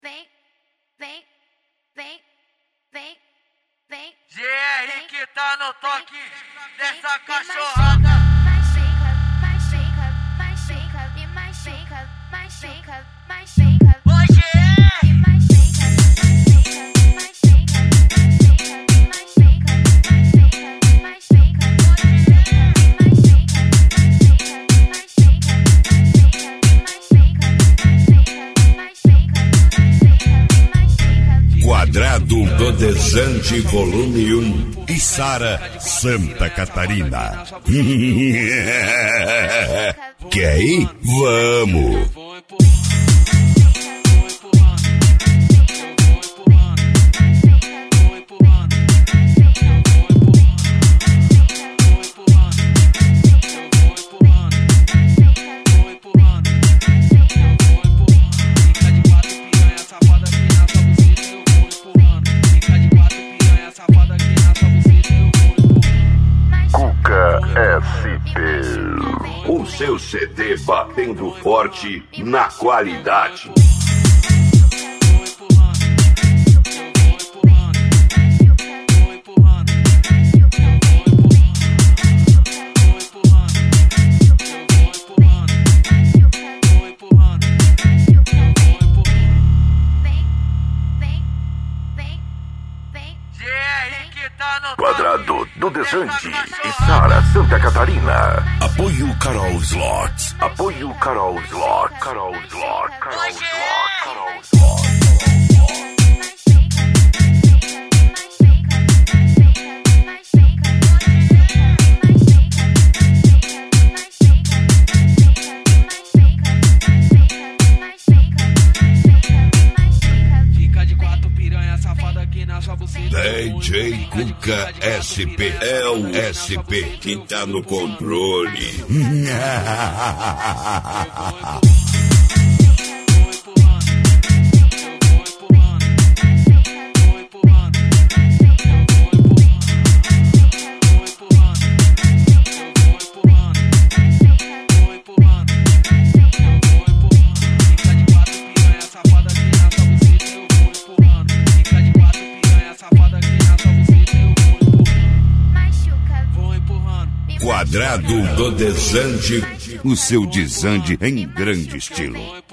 vem, vem, vem, vem, vem. GR que tá no toque dessa cachorrada. Mais checa, mais checa, mais checa, e mais checa, mais checa, mais checa. Oi, GR! E mais checa, mais checa, mais checa, mais checa, mais checa, mais checa, mais checa, mais checa, mais checa. Quadrado do Desante, volume 1, Içara, Santa Catarina. Quer ir? Vamos! SP, o seu CD batendo forte na qualidade. Quadrado do Desante, Içara, Santa Catarina. Apoio Carol Slots. Apoio Carol Slots. Carol Slots. Carol Slots. Carol Slots. DJ Cuca SP é o SP que tá no controle. Quadrado do Desante, o seu desande em grande estilo.